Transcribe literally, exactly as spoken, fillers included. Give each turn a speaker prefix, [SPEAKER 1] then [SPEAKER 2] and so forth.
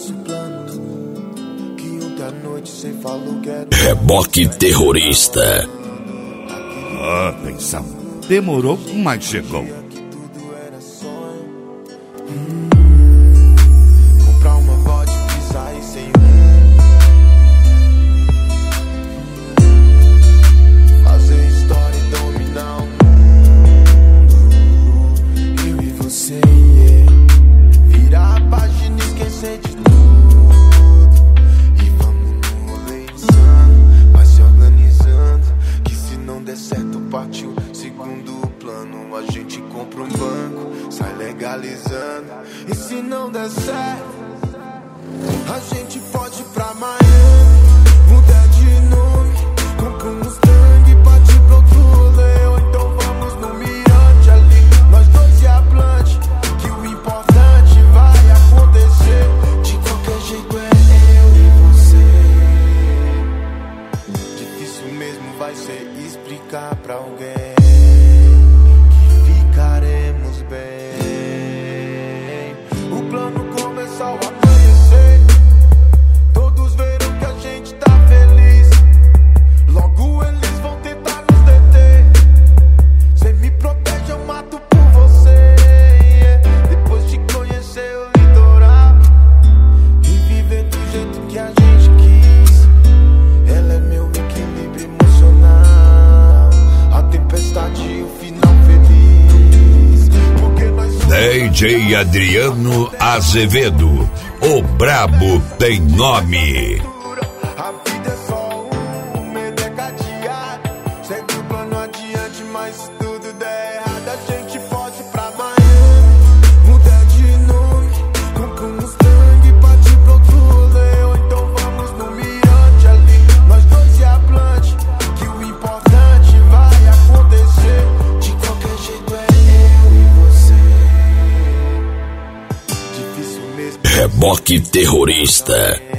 [SPEAKER 1] nosso plano, que ontem à noite cê falou que era
[SPEAKER 2] Reboque Terrorista.
[SPEAKER 3] Ah, atenção. Demorou, mas chegou.
[SPEAKER 1] que tudo era sonho. Hum, comprar uma vodka e sair sem rumo. Hum, fazer história e dominar o mundo. Eu e você, yeah. Virar a página e esquecer de tudo. E vamos no rolê insano, vai se organizando, que se não der certo partiu segundo plano. A gente compra um banco, sai legalizando. E se não der certo, a gente pode ir pra Miami, mudar de nome, compra um Mustang e partir pra outro rolê. Ou então vamos no Mirante ali, nós dois e a Blanche, que o importante vai acontecer. De qualquer jeito é eu e você. Difícil mesmo vai ser explicar pra alguém que ficaremos bem. O plano começou a amanhecer, todos viram que a gente tá feliz. Logo eles vão tentar nos deter. Cê me protege, eu mato por você, yeah. Depois de conhecer o litoral e viver do jeito que a gente quis, ela é meu equilíbrio emocional, a tempestade e o final feliz. Porque nós somos
[SPEAKER 2] D J Adriano Azevedo, o brabo tem nome.
[SPEAKER 1] a vida é só um, medo é cadeado. Segue o plano adiante, mas se tudo der errado, a gente pode ir pra Miami, mudar de nome, compra um Mustang e partir pra outro rolê. Ou então vamos no Mirante ali, nós dois e a Blanche, que o importante vai acontecer. De qualquer jeito é eu e você. Difícil mesmo.
[SPEAKER 2] Reboque Terrorista.